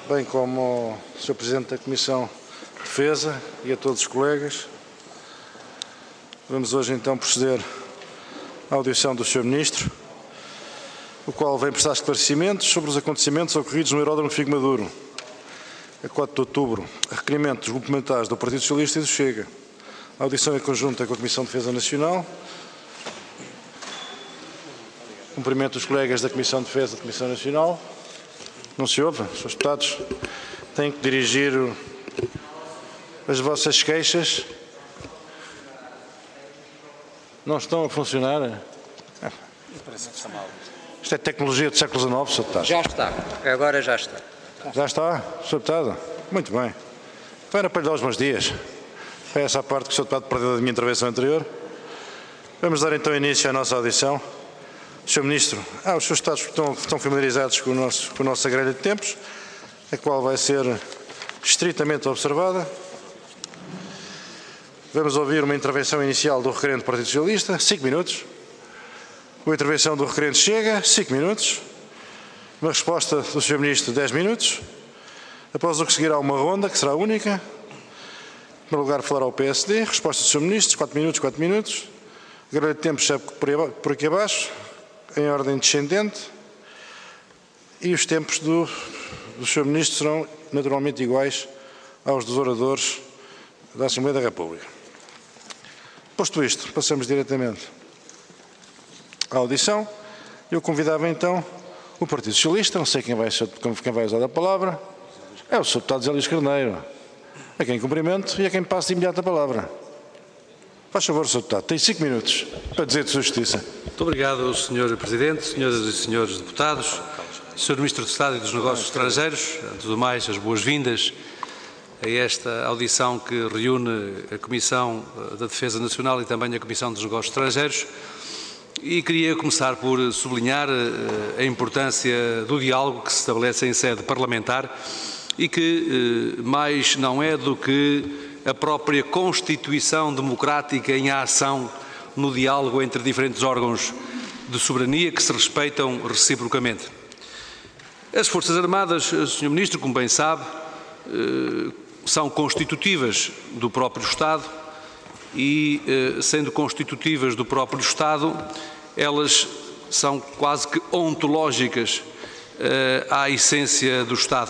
bem como ao Sr. Presidente da Comissão de Defesa e a todos os colegas. Vamos hoje então proceder à audição do Sr. Ministro, o qual vem prestar esclarecimentos sobre os acontecimentos ocorridos no aeródromo Figo Maduro, a 4 de outubro, a requerimento dos grupos parlamentares do Partido Socialista e do Chega. A audição é conjunta com a Comissão de Defesa Nacional. Cumprimento os colegas da Comissão de Defesa da Comissão Nacional. Não se ouve? Os deputados têm que dirigir as vossas queixas. Não estão a funcionar? Parece que está mal. Isto é tecnologia do século XIX, Sr. Deputado. Já está. Agora já está. Já está, Sr. Deputado? Muito bem. Então era para lhe dar os bons dias. Foi essa a parte que o Sr. Deputado perdeu da minha intervenção anterior. Vamos dar então início à nossa audição. Sr. Ministro, os seus Estados estão familiarizados com a nossa grelha de tempos, a qual vai ser estritamente observada. Vamos ouvir uma intervenção inicial do requerente do Partido Socialista, 5 minutos. Uma intervenção do requerente Chega, 5 minutos. Uma resposta do Sr. Ministro, 10 minutos. Após o que seguirá uma ronda, que será única. Em primeiro lugar, falará o PSD. Resposta do Sr. Ministro, 4 minutos, 4 minutos. A grelha de tempos segue por aqui abaixo, em ordem descendente. E os tempos do Sr. Ministro serão naturalmente iguais aos dos oradores da Assembleia da República. Posto isto, passamos diretamente à audição. Eu convidava então o Partido Socialista, não sei quem vai usar a palavra, é o Sr. Deputado Zé Luís Carneiro, a quem cumprimento e a quem passo de imediato a palavra. Faz favor, Sr. Deputado, tem 5 minutos para dizer de sua justiça. Muito obrigado, Sr. Presidente, Senhoras e Senhores Deputados, Sr. Ministro de Estado e dos Negócios Estrangeiros, antes do mais, as boas-vindas a esta audição que reúne a Comissão da Defesa Nacional e também a Comissão dos Negócios Estrangeiros. E queria começar por sublinhar a importância do diálogo que se estabelece em sede parlamentar e que mais não é do que a própria Constituição democrática em ação no diálogo entre diferentes órgãos de soberania que se respeitam reciprocamente. As Forças Armadas, Sr. Ministro, como bem sabe, são constitutivas do próprio Estado e, sendo constitutivas do próprio Estado, elas são quase que ontológicas à essência do Estado.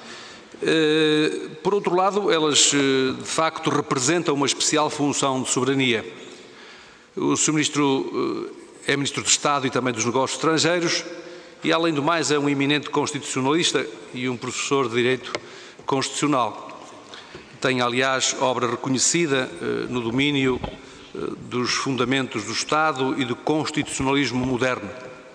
Por outro lado, elas de facto representam uma especial função de soberania. O Sr. Ministro é Ministro de Estado e também dos Negócios Estrangeiros e, além do mais, é um eminente constitucionalista e um professor de Direito Constitucional. Tem, aliás, obra reconhecida no domínio dos fundamentos do Estado e do constitucionalismo moderno.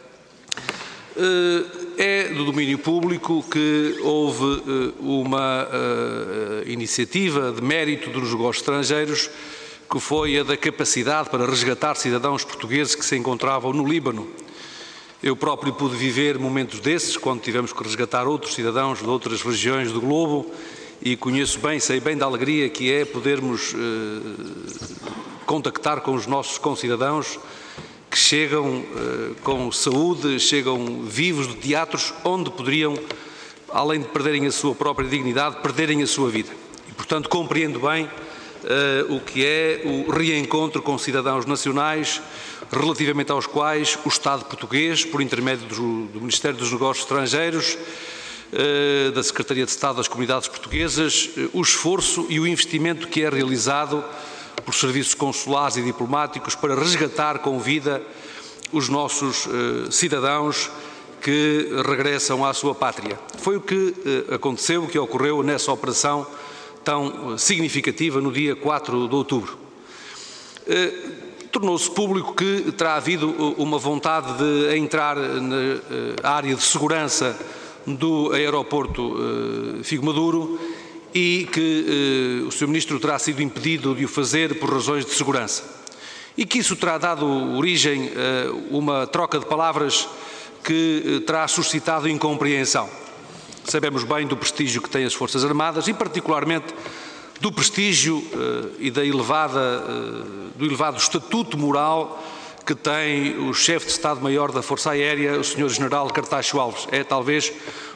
É do domínio público que houve uma iniciativa de mérito dos negócios estrangeiros, que foi a da capacidade para resgatar cidadãos portugueses que se encontravam no Líbano. Eu próprio pude viver momentos desses, quando tivemos que resgatar outros cidadãos de outras regiões do globo, e conheço bem, sei bem da alegria que é podermos contactar com os nossos concidadãos que chegam com saúde, chegam vivos de teatros onde poderiam, além de perderem a sua própria dignidade, perderem a sua vida. E, portanto, compreendo bem o que é o reencontro com cidadãos nacionais, relativamente aos quais o Estado português, por intermédio do Ministério dos Negócios Estrangeiros, da Secretaria de Estado das Comunidades Portuguesas, o esforço e o investimento que é realizado por serviços consulares e diplomáticos para resgatar com vida os nossos cidadãos que regressam à sua pátria. Foi o que aconteceu, o que ocorreu nessa operação tão significativa no dia 4 de outubro. Tornou-se público que terá havido uma vontade de entrar na área de segurança do aeroporto Figo Maduro e que o Sr. Ministro terá sido impedido de o fazer por razões de segurança. E que isso terá dado origem a uma troca de palavras que terá suscitado incompreensão. Sabemos bem do prestígio que têm as Forças Armadas e, particularmente, do prestígio e do elevado estatuto moral que tem o chefe de Estado-Maior da Força Aérea, o Sr. General Cartacho Alves. É talvez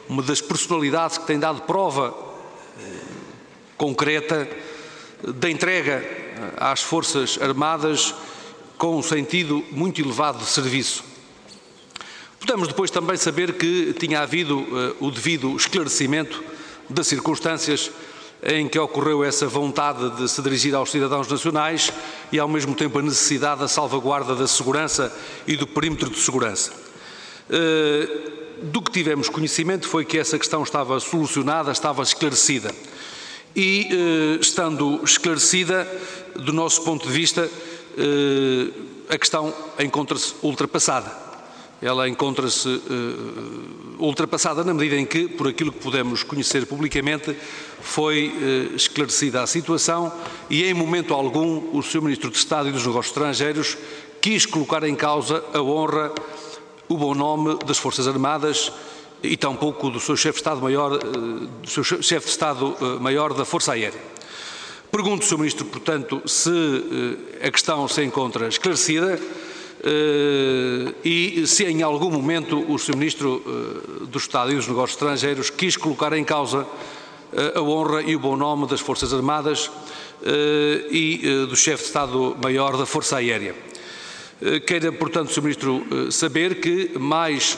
uma das personalidades que tem dado prova concreta da entrega às Forças Armadas com um sentido muito elevado de serviço. Podemos depois também saber que tinha havido o devido esclarecimento das circunstâncias em que ocorreu essa vontade de se dirigir aos cidadãos nacionais e, ao mesmo tempo, a necessidade da salvaguarda da segurança e do perímetro de segurança. Do que tivemos conhecimento foi que essa questão estava solucionada, estava esclarecida. E, estando esclarecida, do nosso ponto de vista, a questão encontra-se ultrapassada. Ela encontra-se ultrapassada na medida em que, por aquilo que pudemos conhecer publicamente, foi esclarecida a situação e, em momento algum, o Sr. Ministro de Estado e dos Negócios Estrangeiros quis colocar em causa a honra, o bom nome das Forças Armadas e tampouco do seu chefe de Estado-Maior, do seu chefe de Estado-Maior da Força Aérea. Pergunto, Sr. Ministro, portanto, se a questão se encontra esclarecida e se em algum momento o Sr. Ministro do Estado e dos Negócios Estrangeiros quis colocar em causa a honra e o bom nome das Forças Armadas e do chefe de Estado-Maior da Força Aérea. Queira, portanto, Sr. Ministro, saber que mais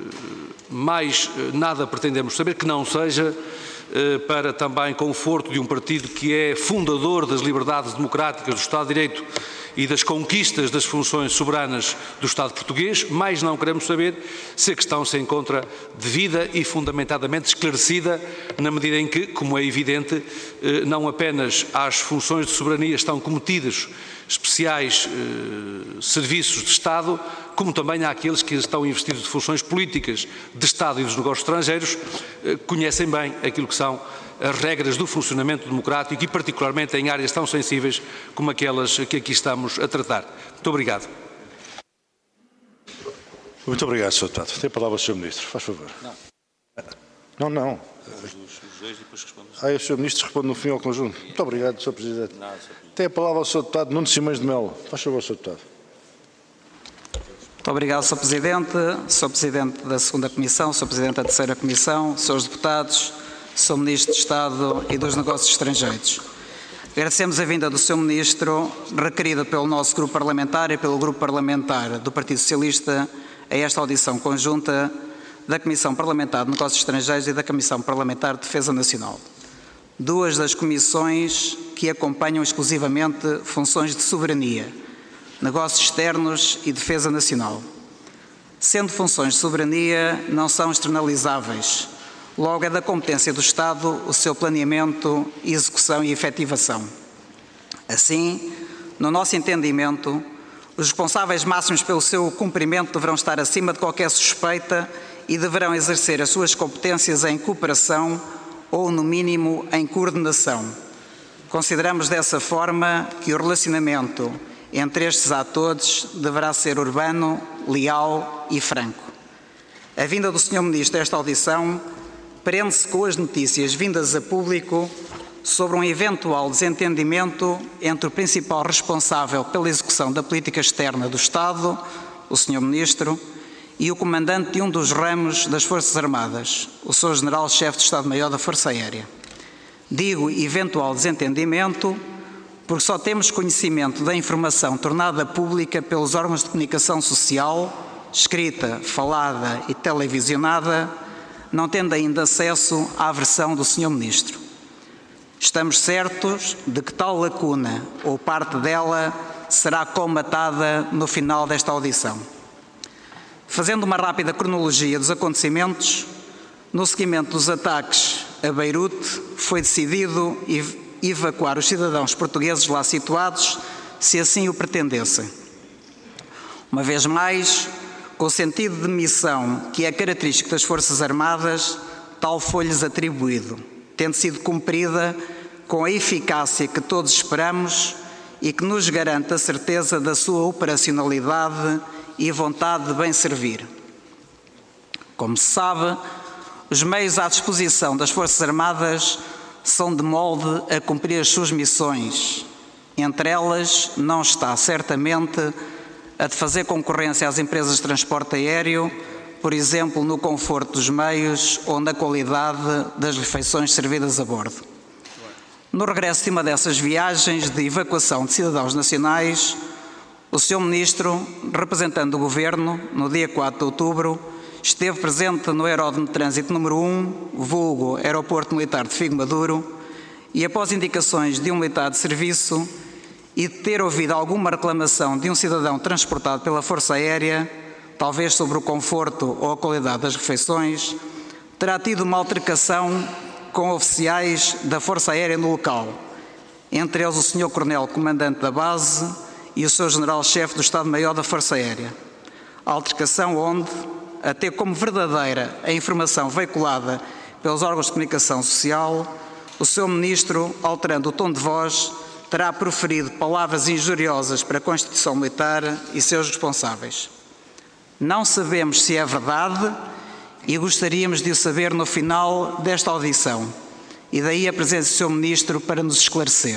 nada pretendemos saber que não seja para também conforto de um partido que é fundador das liberdades democráticas do Estado de Direito e das conquistas das funções soberanas do Estado português, mais não queremos saber se a questão se encontra devida e fundamentadamente esclarecida, na medida em que, como é evidente, não apenas às funções de soberania estão cometidos especiais serviços de Estado, como também àqueles que estão investidos de funções políticas de Estado e dos negócios estrangeiros, conhecem bem aquilo que são as regras do funcionamento democrático e particularmente em áreas tão sensíveis como aquelas que aqui estamos a tratar. Muito obrigado. Muito obrigado, Sr. Deputado. Tem a palavra o Sr. Ministro, faz favor. Não. Os dois e depois respondo. O Sr. Ministro responde no fim ao conjunto. Muito obrigado, Sr. Presidente. Tem a palavra o Sr. Deputado Nuno Simões de Melo. Faz favor, Sr. Deputado. Muito obrigado, Sr. Presidente. Sr. Presidente da 2ª Comissão, Sr. Presidente da 3ª Comissão, Srs. Deputados, Sr. Ministro de Estado e dos Negócios Estrangeiros. Agradecemos a vinda do Sr. Ministro, requerida pelo nosso grupo parlamentar e pelo grupo parlamentar do Partido Socialista, a esta audição conjunta da Comissão Parlamentar de Negócios Estrangeiros e da Comissão Parlamentar de Defesa Nacional. Duas das comissões que acompanham exclusivamente funções de soberania, negócios externos e defesa nacional. Sendo funções de soberania, não são externalizáveis. Logo, é da competência do Estado o seu planeamento, execução e efetivação. Assim, no nosso entendimento, os responsáveis máximos pelo seu cumprimento deverão estar acima de qualquer suspeita e deverão exercer as suas competências em cooperação ou, no mínimo, em coordenação. Consideramos dessa forma que o relacionamento entre estes atores deverá ser urbano, leal e franco. A vinda do Sr. Ministro a esta audição prende-se com as notícias vindas a público sobre um eventual desentendimento entre o principal responsável pela execução da política externa do Estado, o Sr. Ministro, e o comandante de um dos ramos das Forças Armadas, o Sr. General-Chefe de Estado-Maior da Força Aérea. Digo eventual desentendimento porque só temos conhecimento da informação tornada pública pelos órgãos de comunicação social, escrita, falada e televisionada, não tendo ainda acesso à versão do Sr. Ministro. Estamos certos de que tal lacuna, ou parte dela, será colmatada no final desta audição. Fazendo uma rápida cronologia dos acontecimentos, no seguimento dos ataques a Beirute, foi decidido evacuar os cidadãos portugueses lá situados, se assim o pretendessem. Uma vez mais, com o sentido de missão que é característico das Forças Armadas, tal foi-lhes atribuído, tendo sido cumprida com a eficácia que todos esperamos e que nos garante a certeza da sua operacionalidade e vontade de bem servir. Como se sabe, os meios à disposição das Forças Armadas são de molde a cumprir as suas missões. Entre elas, não está certamente a de fazer concorrência às empresas de transporte aéreo por exemplo, no conforto dos meios ou na qualidade das refeições servidas a bordo. No regresso de uma dessas viagens de evacuação de cidadãos nacionais, o Sr. Ministro, representando o Governo, no dia 4 de outubro, esteve presente no Aeródromo de Trânsito número 1, vulgo Aeroporto Militar de Figo Maduro, e após indicações de um militar de serviço e de ter ouvido alguma reclamação de um cidadão transportado pela Força Aérea, talvez sobre o conforto ou a qualidade das refeições, terá tido uma altercação com oficiais da Força Aérea no local, entre eles o Sr. Coronel Comandante da Base e o Sr. General-Chefe do Estado-Maior da Força Aérea. A altercação onde, até como verdadeira a informação veiculada pelos órgãos de comunicação social, o Sr. Ministro, alterando o tom de voz, terá proferido palavras injuriosas para a Constituição Militar e seus responsáveis. Não sabemos se é verdade e gostaríamos de o saber no final desta audição, e daí a presença do Sr. Ministro para nos esclarecer.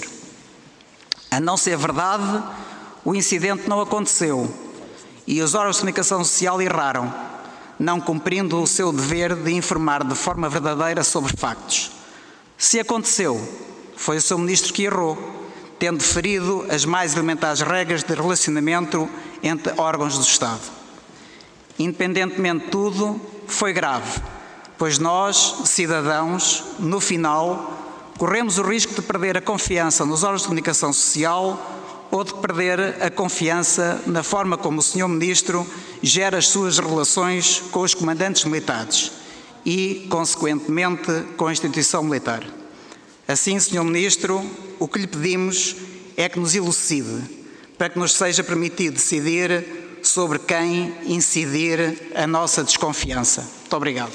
A não ser verdade, o incidente não aconteceu e os órgãos de comunicação social erraram, não cumprindo o seu dever de informar de forma verdadeira sobre factos. Se aconteceu, foi o Sr. Ministro que errou, tendo ferido as mais elementares regras de relacionamento entre órgãos do Estado. Independentemente de tudo, foi grave, pois nós, cidadãos, no final, corremos o risco de perder a confiança nos órgãos de comunicação social ou de perder a confiança na forma como o Sr. Ministro gera as suas relações com os comandantes militares e, consequentemente, com a instituição militar. Assim, Sr. Ministro, o que lhe pedimos é que nos elucide, para que nos seja permitido decidir sobre quem incidir a nossa desconfiança. Muito obrigado.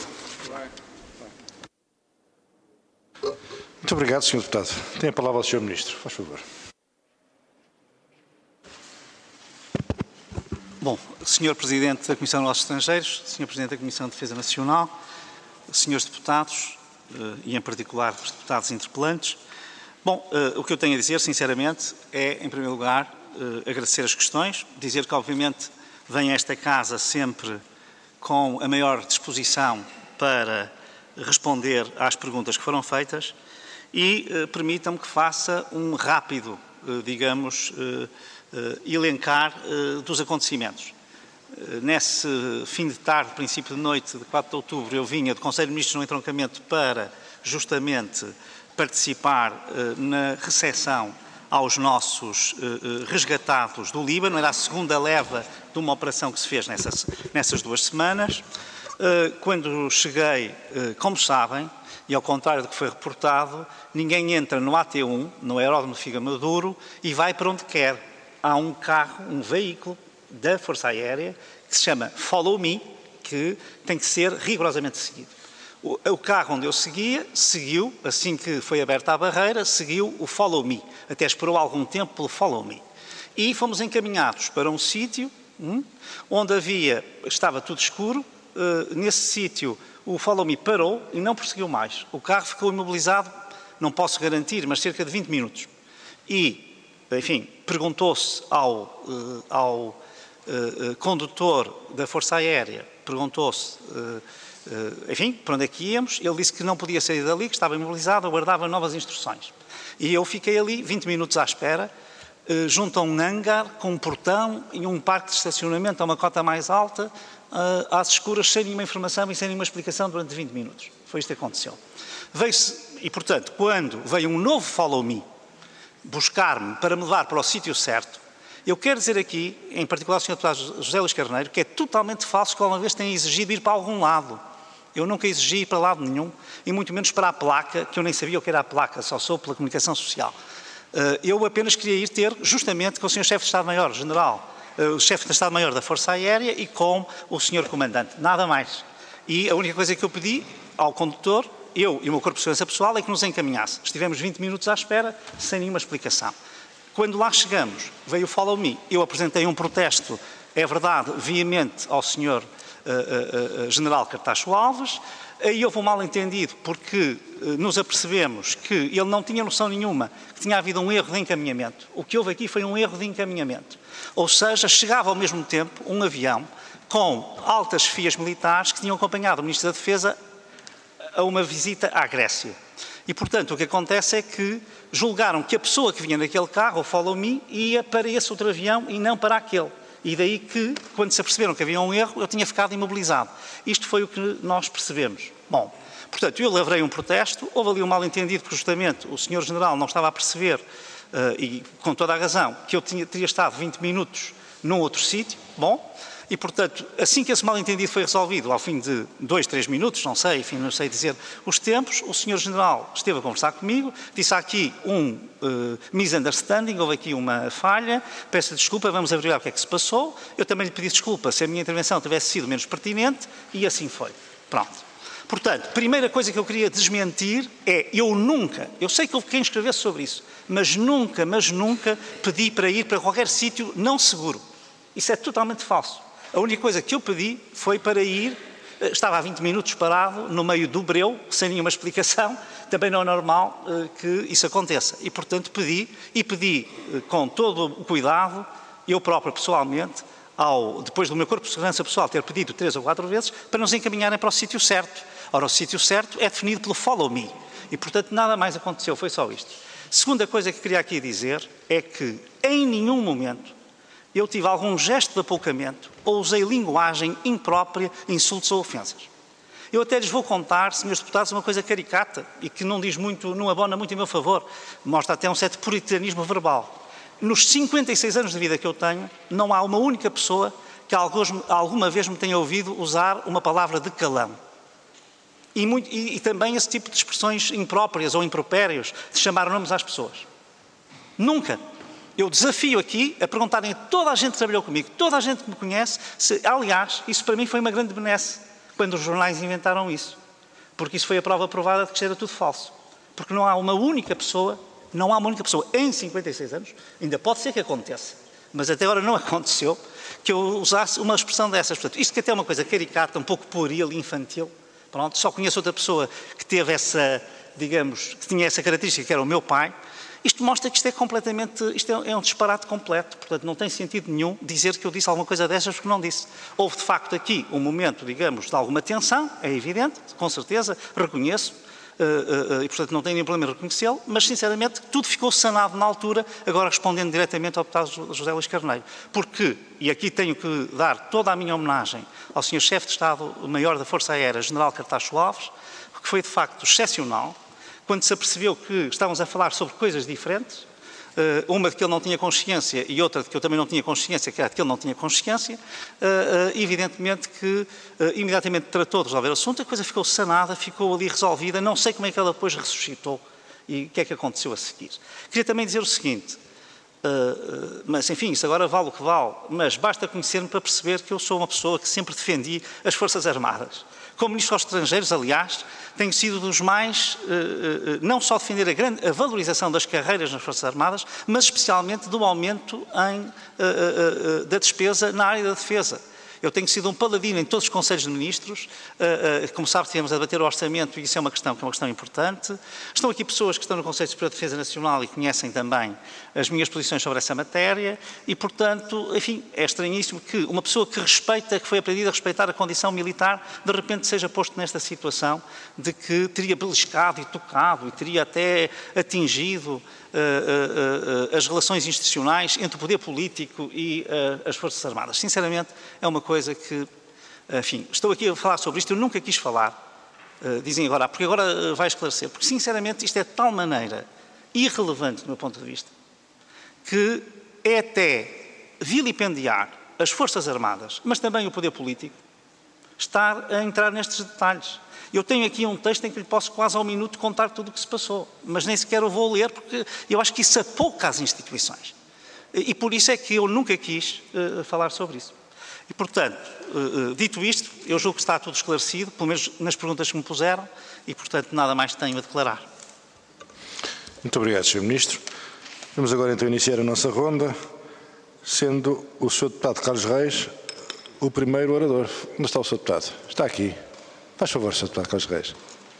Muito obrigado, Sr. Deputado. Tem a palavra o Sr. Ministro. Faz favor. Bom, Sr. Presidente da Comissão de Negócios Estrangeiros, Sr. Presidente da Comissão de Defesa Nacional, Srs. Deputados, e em particular os deputados interpelantes. Bom, o que eu tenho a dizer, sinceramente, é, em primeiro lugar, agradecer as questões, dizer que, obviamente, venho a esta casa sempre com a maior disposição para responder às perguntas que foram feitas e permitam-me que faça um rápido, digamos, elencar dos acontecimentos. Nesse fim de tarde, princípio de noite de 4 de outubro, eu vinha do Conselho de Ministros no entroncamento para justamente participar na recepção aos nossos resgatados do Líbano. Era a segunda leva de uma operação que se fez nessas 2 semanas. Quando cheguei, como sabem, e ao contrário do que foi reportado, ninguém entra no AT1, no Aeródromo de Figo Maduro, e vai para onde quer. Há um carro, um veículo da Força Aérea que se chama Follow Me, que tem que ser rigorosamente seguido. O carro onde eu seguiu, assim que foi aberta a barreira, seguiu o Follow Me, até esperou algum tempo pelo Follow Me. E fomos encaminhados para um sítio onde estava tudo escuro. Nesse sítio o Follow Me parou e não prosseguiu mais. O carro ficou imobilizado, não posso garantir, mas cerca de 20 minutos. E, enfim, perguntou-se ao condutor da Força Aérea, perguntou-se, enfim, para onde é que íamos. Ele disse que não podia sair dali, que estava imobilizado, aguardava novas instruções. E eu fiquei ali 20 minutos à espera, junto a um hangar, com um portão e um parque de estacionamento a uma cota mais alta, às escuras, sem nenhuma informação e sem nenhuma explicação durante 20 minutos. Foi isto que aconteceu. E, portanto, quando veio um novo Follow Me buscar-me para me levar para o sítio certo, eu quero dizer aqui, em particular ao Sr. Deputado José Luís Carneiro, que é totalmente falso que alguma vez tenha exigido ir para algum lado. Eu nunca exigi ir para lado nenhum, e muito menos para a placa, que eu nem sabia o que era a placa, só soube pela comunicação social. Eu apenas queria ir ter, justamente, com o Sr. Chefe de Estado-Maior General, o Chefe de Estado-Maior da Força Aérea e com o Sr. Comandante, nada mais. E a única coisa que eu pedi ao condutor, eu e o meu corpo de segurança pessoal, é que nos encaminhasse. Estivemos 20 minutos à espera, sem nenhuma explicação. Quando lá chegamos, veio o Follow Me. Eu apresentei um protesto, é verdade, veemente ao Sr. General Cartacho Alves. Aí houve um mal-entendido, porque nos apercebemos que ele não tinha noção nenhuma que tinha havido um erro de encaminhamento. O que houve aqui foi um erro de encaminhamento. Ou seja, chegava ao mesmo tempo um avião com altas chefias militares que tinham acompanhado o Ministro da Defesa a uma visita à Grécia. E, portanto, o que acontece é que julgaram que a pessoa que vinha naquele carro, o Follow Me, ia para esse outro avião e não para aquele. E daí que, quando se aperceberam que havia um erro, eu tinha ficado imobilizado. Isto foi o que nós percebemos. Bom, portanto, eu lavrei um protesto, houve ali um mal-entendido, porque justamente o Sr. General não estava a perceber, e com toda a razão, que eu teria estado 20 minutos num outro sítio. Bom, e, portanto, assim que esse mal-entendido foi resolvido, ao fim de 2, 3 minutos, não sei, enfim, não sei dizer os tempos, o Sr. General esteve a conversar comigo, disse: há aqui um misunderstanding, houve aqui uma falha, peço desculpa, vamos averiguar o que é que se passou. Eu também lhe pedi desculpa se a minha intervenção tivesse sido menos pertinente, e assim foi. Pronto. Portanto, primeira coisa que eu queria desmentir é, eu sei que houve quem escrevesse sobre isso, mas nunca pedi para ir para qualquer sítio não seguro. Isso é totalmente falso. A única coisa que eu pedi foi para ir, estava há 20 minutos parado, no meio do breu, sem nenhuma explicação, também não é normal que isso aconteça. E, portanto, pedi com todo o cuidado, eu próprio, pessoalmente, depois do meu corpo de segurança pessoal ter pedido 3 ou 4 vezes, para nos encaminharem para o sítio certo. Ora, o sítio certo é definido pelo Follow Me. E, portanto, nada mais aconteceu, foi só isto. Segunda coisa que queria aqui dizer é que, em nenhum momento, eu tive algum gesto de apoucamento ou usei linguagem imprópria, insultos ou ofensas. Eu até lhes vou contar, senhores deputados, uma coisa caricata e que não diz muito, não abona muito em meu favor, mostra até um certo puritanismo verbal. Nos 56 anos de vida que eu tenho, não há uma única pessoa que alguma vez me tenha ouvido usar uma palavra de calão. E também esse tipo de expressões impróprias ou impropérios, de chamar nomes às pessoas. Nunca. Eu desafio aqui a perguntarem a toda a gente que trabalhou comigo, toda a gente que me conhece, aliás, isso para mim foi uma grande benesse, quando os jornais inventaram isso. Porque isso foi a prova provada de que era tudo falso. Porque não há uma única pessoa em 56 anos, ainda pode ser que aconteça, mas até agora não aconteceu, que eu usasse uma expressão dessas. Portanto, isto que até é uma coisa caricata, um pouco pueril e infantil. Pronto, só conheço outra pessoa que teve essa, digamos, que tinha essa característica, que era o meu pai. Isto mostra que isto é um disparate completo, portanto não tem sentido nenhum dizer que eu disse alguma coisa dessas porque não disse. Houve de facto aqui um momento, digamos, de alguma tensão, é evidente, com certeza, reconheço, e portanto não tenho nenhum problema em reconhecê-lo, mas sinceramente tudo ficou sanado na altura, agora respondendo diretamente ao deputado José Luís Carneiro. Porque, e aqui tenho que dar toda a minha homenagem ao Sr. Chefe de Estado-Maior da Força Aérea, General Cartacho Alves, que foi de facto excepcional, quando se apercebeu que estávamos a falar sobre coisas diferentes, uma de que ele não tinha consciência e outra de que eu também não tinha consciência, que era de que ele não tinha consciência, evidentemente que imediatamente tratou de resolver o assunto, a coisa ficou sanada, ficou ali resolvida, não sei como é que ela depois ressuscitou e o que é que aconteceu a seguir. Queria também dizer o seguinte, mas enfim, isso agora vale o que vale, mas basta conhecer-me para perceber que eu sou uma pessoa que sempre defendi as Forças Armadas. Como Ministro dos Estrangeiros, aliás, tenho sido dos mais, não só defender a valorização das carreiras nas Forças Armadas, mas especialmente do aumento da despesa na área da defesa. Eu tenho sido um paladino em todos os Conselhos de Ministros, como sabe, estivemos a debater o orçamento e isso é uma questão importante. Estão aqui pessoas que estão no Conselho Superior de Defesa Nacional e conhecem também as minhas posições sobre essa matéria e, portanto, enfim, é estranhíssimo que uma pessoa que respeita, que foi aprendida a respeitar a condição militar, de repente seja posto nesta situação de que teria beliscado e tocado e teria até atingido as relações institucionais entre o poder político e as Forças Armadas. Sinceramente, é uma coisa que, enfim, estou aqui a falar sobre isto, eu nunca quis falar, dizem agora, porque agora vai esclarecer, porque sinceramente isto é de tal maneira irrelevante do meu ponto de vista, que é até vilipendiar as Forças Armadas, mas também o poder político, estar a entrar nestes detalhes. Eu tenho aqui um texto em que lhe posso quase ao minuto contar tudo o que se passou, mas nem sequer o vou ler porque eu acho que isso apouca às instituições. E por isso é que eu nunca quis falar sobre isso. E, portanto, dito isto, eu julgo que está tudo esclarecido, pelo menos nas perguntas que me puseram, e, portanto, nada mais tenho a declarar. Muito obrigado, Sr. Ministro. Vamos agora então iniciar a nossa ronda, sendo o Sr. Deputado Carlos Reis o primeiro orador. Onde está o Sr. Deputado? Está aqui. Faz favor, Sr. Deputado Carlos Reis.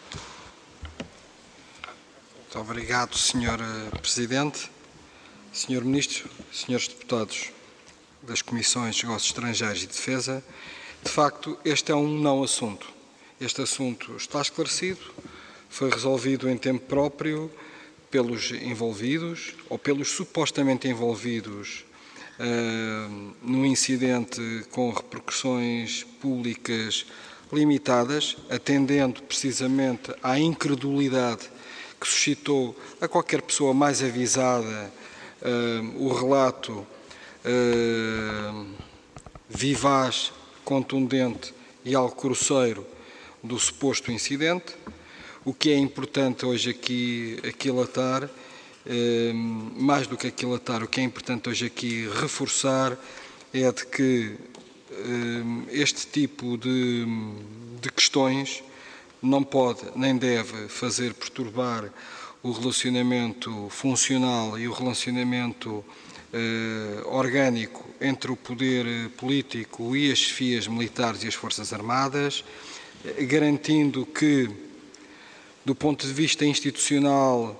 Muito obrigado, Sr. Presidente, Sr. Ministro, Srs. Deputados das Comissões de Negócios Estrangeiros e Defesa De facto, este é um não assunto. Este assunto está esclarecido, foi resolvido em tempo próprio pelos envolvidos, ou pelos supostamente envolvidos, num incidente com repercussões públicas limitadas, atendendo precisamente à incredulidade que suscitou a qualquer pessoa mais avisada o relato vivaz, contundente e algo grosseiro do suposto incidente. O que é importante hoje aqui aquilatar, mais do que aquilatar, o que é importante hoje aqui reforçar é de que este tipo de questões não pode nem deve fazer perturbar o relacionamento funcional e o relacionamento orgânico entre o poder político e as chefias militares e as Forças Armadas, garantindo que, do ponto de vista institucional,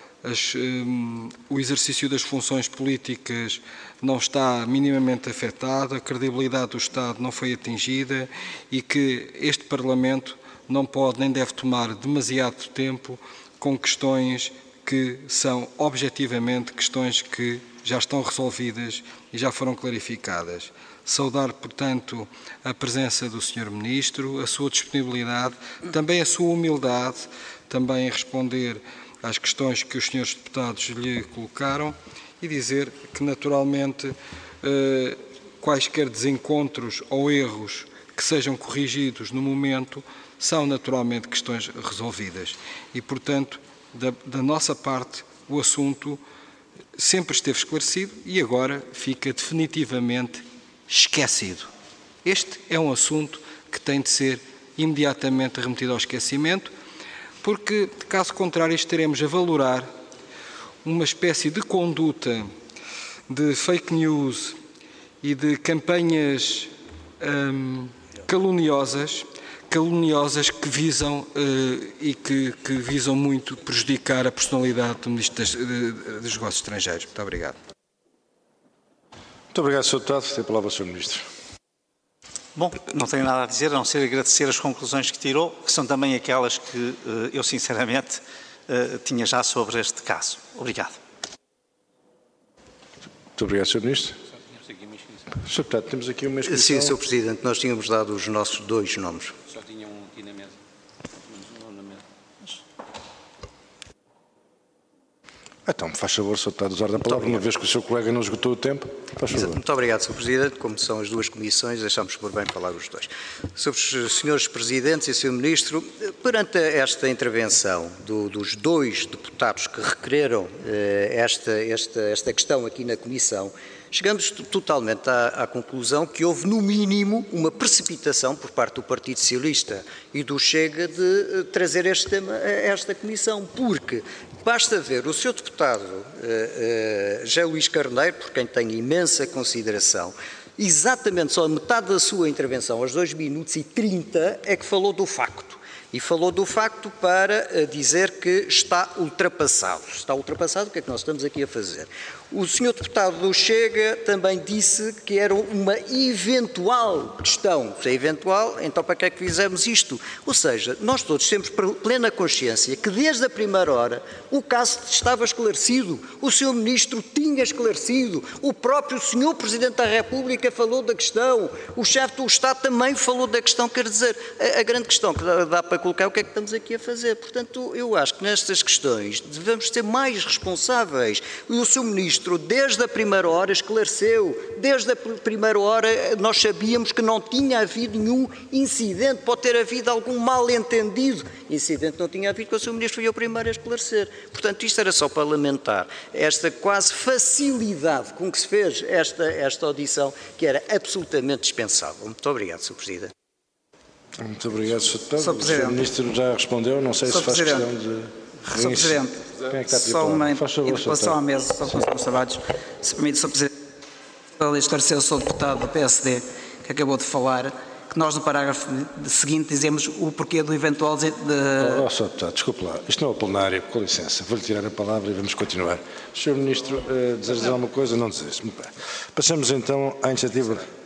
o exercício das funções políticas não está minimamente afetado, a credibilidade do Estado não foi atingida e que este Parlamento não pode nem deve tomar demasiado tempo com questões que são objetivamente questões que já estão resolvidas e já foram clarificadas. Saudar, portanto, a presença do Sr. Ministro, a sua disponibilidade, também a sua humildade, também em responder às questões que os senhores deputados lhe colocaram e dizer que, naturalmente, quaisquer desencontros ou erros que sejam corrigidos no momento são, naturalmente, questões resolvidas. E, portanto, da nossa parte, o assunto sempre esteve esclarecido e agora fica definitivamente esquecido. Este é um assunto que tem de ser imediatamente remetido ao esquecimento, porque, de caso contrário, estaremos a valorar uma espécie de conduta de fake news e de campanhas caluniosas que visam e que visam muito prejudicar a personalidade do Ministro dos Negócios Estrangeiros. Muito obrigado. Muito obrigado, Sr. Deputado. Tem a palavra o Sr. Ministro. Bom, não tenho nada a dizer, a não ser agradecer as conclusões que tirou, que são também aquelas que eu, sinceramente, tinha já sobre este caso. Obrigado. Muito obrigado, Sr. Ministro. Sr. Deputado, temos aqui uma inscrição. Sim, Sr. Presidente, nós tínhamos dado os nossos 2 nomes. Só tinha um aqui na mesa. Na mesa. Então, faz favor, Sr. Deputado, usar a palavra, uma vez que o seu colega não esgotou o tempo. Faz favor. Muito obrigado, Sr. Presidente. Como são as 2 comissões, achamos por bem falar os 2. Sobre os senhores Presidentes e Sr. Ministro, perante esta intervenção dos 2 deputados que requereram esta questão aqui na Comissão, chegamos totalmente à conclusão que houve, no mínimo, uma precipitação por parte do Partido Socialista e do Chega de trazer este tema a esta Comissão, porque basta ver o Sr. Deputado José Luís Carneiro, por quem tenho imensa consideração, exatamente só a metade da sua intervenção, aos 2 minutos e 30, é que falou do facto. E falou do facto para dizer que está ultrapassado. Está ultrapassado, o que é que nós estamos aqui a fazer? O Sr. Deputado do Chega também disse que era uma eventual questão. Se é eventual, então para que é que fizemos isto? Ou seja, nós todos temos plena consciência que desde a primeira hora o caso estava esclarecido, o Sr. Ministro tinha esclarecido, o próprio Sr. Presidente da República falou da questão, o chefe do Estado também falou da questão, quer dizer, a grande questão que dá para colocar é o que é que estamos aqui a fazer. Portanto, eu acho que nestas questões devemos ser mais responsáveis. E o Sr. Ministro, desde a primeira hora, esclareceu. Desde a primeira hora nós sabíamos que não tinha havido nenhum incidente, pode ter havido algum mal-entendido. Incidente não tinha havido, porque o Sr. Ministro foi o primeiro a esclarecer. Portanto, isto era só para lamentar esta quase facilidade com que se fez esta audição, que era absolutamente dispensável. Muito obrigado, Sr. Presidente. Muito obrigado, Sr. Deputado. Sr. Presidente. O Sr. Ministro já respondeu, não sei se faz questão de... Sr. Presidente, quem é que está a pedir só uma favor, interpelação à mesa, só com os trabalhos. Se permite, Sr. Presidente, para esclarecer o Sr. Deputado do PSD, que acabou de falar, que nós no parágrafo seguinte dizemos o porquê do eventual... Sr. Deputado, desculpe lá, isto não é o plenário, com licença, vou-lhe tirar a palavra e vamos continuar. Sr. Ministro, deseja dizer alguma coisa? Não deseja. Passamos então à iniciativa...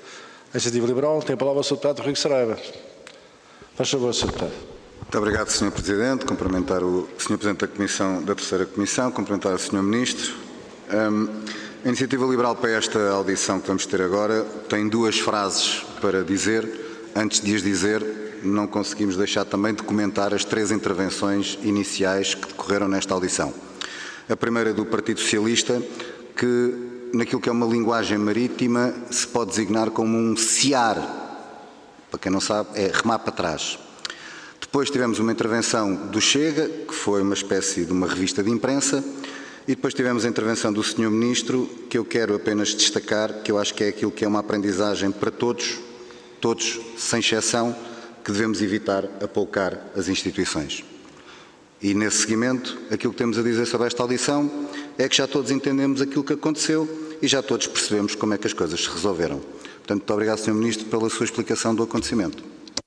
A Iniciativa Liberal tem a palavra o Sr. Deputado Rodrigues Saraiva. Faz favor, Sr. Deputado. Muito obrigado, Sr. Presidente. Cumprimentar o Sr. Presidente da Terceira Comissão, cumprimentar o Sr. Ministro. A Iniciativa Liberal para esta audição que vamos ter agora tem duas frases para dizer. Antes de as dizer, não conseguimos deixar também de comentar as três intervenções iniciais que decorreram nesta audição. A primeira do Partido Socialista, que naquilo que é uma linguagem marítima se pode designar como um ciar. Para quem não sabe, é remar para trás. Depois tivemos uma intervenção do Chega, que foi uma espécie de uma revista de imprensa, e depois tivemos a intervenção do Sr. Ministro, que eu quero apenas destacar, que eu acho que é aquilo que é uma aprendizagem para todos, sem exceção, que devemos evitar apoucar as instituições. E nesse seguimento, aquilo que temos a dizer sobre esta audição é que já todos entendemos aquilo que aconteceu e já todos percebemos como é que as coisas se resolveram. Portanto, muito obrigado, Sr. Ministro, pela sua explicação do acontecimento.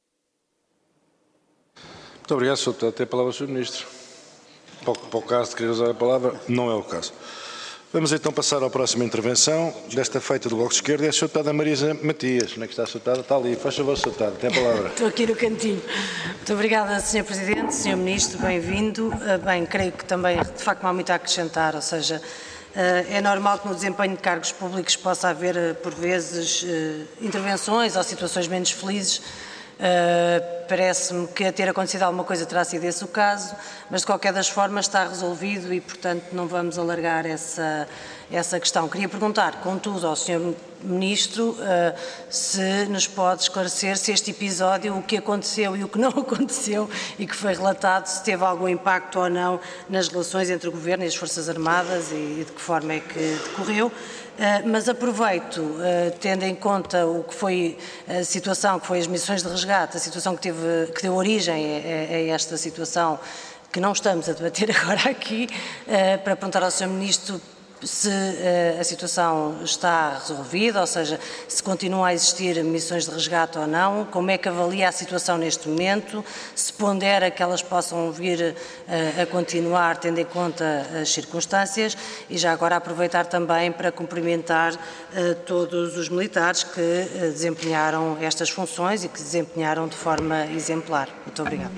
Muito obrigado, Sr. Deputado. Tem a palavra o Sr. Ministro. Para o caso de querer usar a palavra, não é o caso. Vamos então passar à próxima intervenção, desta feita do Bloco de Esquerda, é a Sra. Deputada Marisa Matias. Onde é que está a Sra. Deputada? Está ali. Faz favor, Sra. Deputada. Tem a palavra. Estou aqui no cantinho. Muito obrigada, Sr. Presidente, Sr. Ministro, bem-vindo. Bem, creio que também, de facto, não há muito a acrescentar, ou seja, é normal que no desempenho de cargos públicos possa haver, por vezes, intervenções ou situações menos felizes. Parece-me que a ter acontecido alguma coisa terá sido esse o caso, mas de qualquer das formas está resolvido e, portanto, não vamos alargar essa questão. Queria perguntar, contudo, ao Sr. Ministro se nos pode esclarecer se este episódio, o que aconteceu e o que não aconteceu e que foi relatado, se teve algum impacto ou não nas relações entre o Governo e as Forças Armadas e de que forma é que decorreu. Mas aproveito, tendo em conta o que foi a situação, que foi as missões de resgate, a situação que deu origem a esta situação que não estamos a debater agora aqui, para perguntar ao Sr. Ministro se a situação está resolvida, ou seja, se continua a existir missões de resgate ou não, como é que avalia a situação neste momento, se pondera que elas possam vir a continuar tendo em conta as circunstâncias e já agora aproveitar também para cumprimentar todos os militares que desempenharam estas funções e que desempenharam de forma exemplar. Muito obrigada.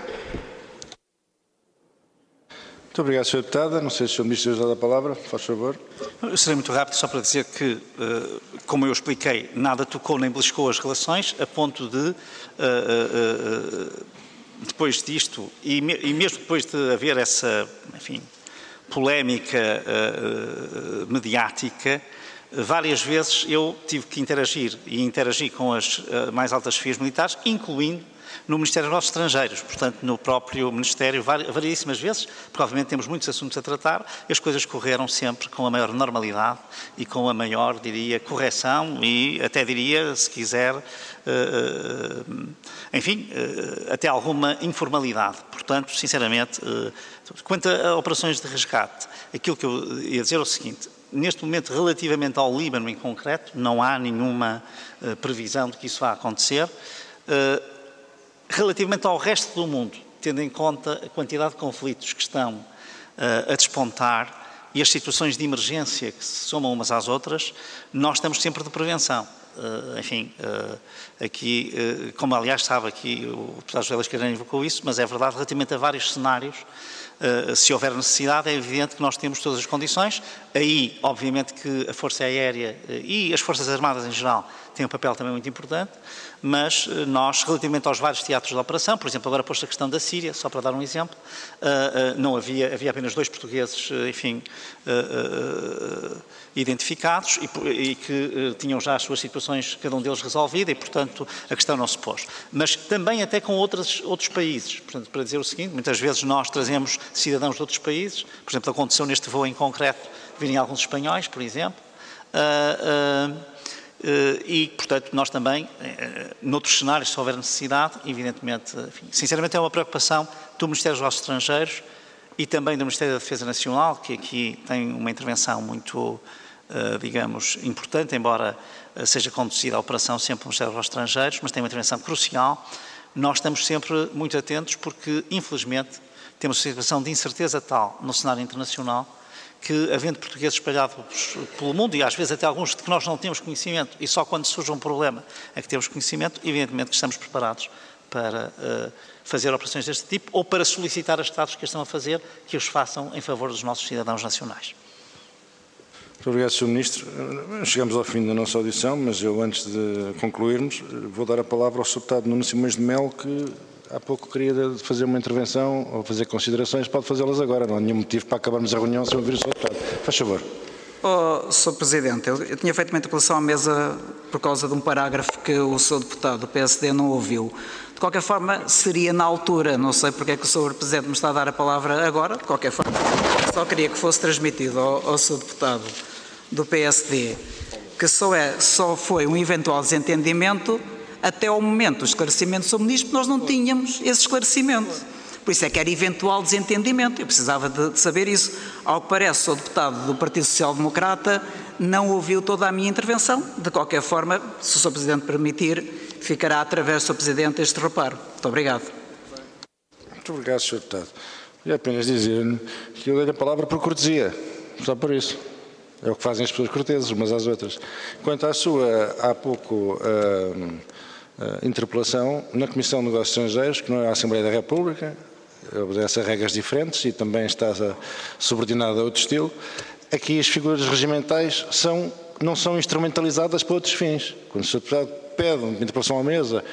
Muito obrigado, Sra. Deputada. Não sei se o Sr. Ministro já dá a palavra. Faz favor. Eu serei muito rápido, só para dizer que, como eu expliquei, nada tocou nem beliscou as relações, a ponto de, depois disto, e mesmo depois de haver essa, enfim, polémica mediática, várias vezes eu tive que interagir, e interagi com as mais altas chefias militares, incluindo no Ministério dos Negócios Estrangeiros, portanto, no próprio Ministério, variedíssimas vezes, porque obviamente temos muitos assuntos a tratar, e as coisas correram sempre com a maior normalidade e com a maior, diria, correção e até diria, se quiser, enfim, até alguma informalidade. Portanto, sinceramente, quanto a operações de resgate, aquilo que eu ia dizer é o seguinte: neste momento, relativamente ao Líbano em concreto, não há nenhuma previsão de que isso vá acontecer. Relativamente ao resto do mundo, tendo em conta a quantidade de conflitos que estão a despontar e as situações de emergência que se somam umas às outras, nós estamos sempre de prevenção. Enfim, aqui, como aliás sabe aqui, o deputado José Luís Carneiro invocou isso, mas é verdade, relativamente a vários cenários, se houver necessidade, é evidente que nós temos todas as condições. Aí, obviamente, que a Força Aérea e as Forças Armadas em geral têm um papel também muito importante, mas nós, relativamente aos vários teatros de operação, por exemplo, agora posto a questão da Síria, só para dar um exemplo, não havia apenas 2 portugueses, enfim, identificados e que tinham já as suas situações, cada um deles resolvida, e, portanto, a questão não se pôs. Mas também até com outros países. Portanto, para dizer o seguinte, muitas vezes nós trazemos cidadãos de outros países, por exemplo, aconteceu neste voo em concreto, virem alguns espanhóis, por exemplo, e, portanto, nós também, noutros cenários, se houver necessidade, evidentemente, enfim, sinceramente é uma preocupação do Ministério dos Negócios Estrangeiros e também do Ministério da Defesa Nacional, que aqui tem uma intervenção muito, digamos, importante, embora seja conduzida a operação sempre pelo Ministério dos Negócios Estrangeiros, mas tem uma intervenção crucial. Nós estamos sempre muito atentos porque, infelizmente, temos uma situação de incerteza tal no cenário internacional que, havendo portugueses espalhados pelo mundo, e às vezes até alguns de que nós não temos conhecimento, e só quando surge um problema é que temos conhecimento, evidentemente que estamos preparados para fazer operações deste tipo ou para solicitar a Estados que as estão a fazer que os façam em favor dos nossos cidadãos nacionais. Muito obrigado, Sr. Ministro. Chegamos ao fim da nossa audição, mas eu, antes de concluirmos, vou dar a palavra ao Sr. Deputado Nuno Simões de Melo, que há pouco queria fazer uma intervenção ou fazer considerações, pode fazê-las agora, não há nenhum motivo para acabarmos a reunião sem ouvir o Sr. Deputado. Faz favor. Sr. Presidente, eu tinha feito uma interpelação à mesa por causa de um parágrafo que o Sr. Deputado do PSD não ouviu. De qualquer forma, seria na altura, não sei porque é que o Sr. Presidente me está a dar a palavra agora, de qualquer forma, só queria que fosse transmitido ao Sr. Deputado do PSD, que só foi um eventual desentendimento até ao momento do esclarecimento do Sr. Ministro, porque nós não tínhamos esse esclarecimento. Por isso é que era eventual desentendimento. Eu precisava de saber isso. Ao que parece, o Sr. Deputado do Partido Social Democrata não ouviu toda a minha intervenção. De qualquer forma, se o Sr. Presidente permitir, ficará através do Sr. Presidente este reparo. Muito obrigado. Muito obrigado, Sr. Deputado. E apenas dizer que eu dei a palavra por cortesia, só por isso. É o que fazem as pessoas corteses, umas às outras. Quanto à sua, há pouco, interpelação, na Comissão de Negócios Estrangeiros, que não é a Assembleia da República, obedece a regras diferentes e também está subordinada a outro estilo, aqui as figuras regimentais não são instrumentalizadas para outros fins. Quando o Sr. Deputado pede uma interpelação à mesa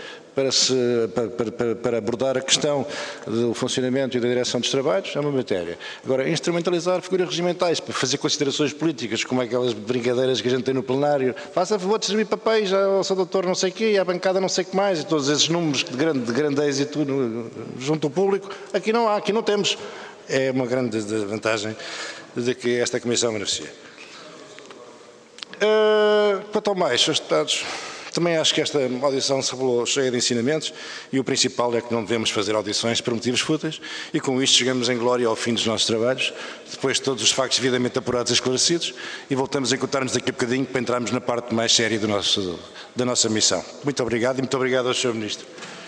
para abordar a questão do funcionamento e da direção dos trabalhos, é uma matéria. Agora, instrumentalizar figuras regimentais para fazer considerações políticas, como aquelas brincadeiras que a gente tem no plenário, faça favor de distribuir papéis ao Sr. Doutor não sei o quê, à bancada não sei o que mais, e todos esses números de grande êxito junto ao público, aqui não há, aqui não temos. É uma grande vantagem de que esta Comissão beneficia. Quanto ao mais, Srs. Deputados, também acho que esta audição se revelou cheia de ensinamentos e o principal é que não devemos fazer audições por motivos fúteis e com isto chegamos em glória ao fim dos nossos trabalhos, depois de todos os factos devidamente apurados e esclarecidos e voltamos a encontrar-nos daqui a bocadinho para entrarmos na parte mais séria da nossa missão. Muito obrigado e muito obrigado ao Sr. Ministro.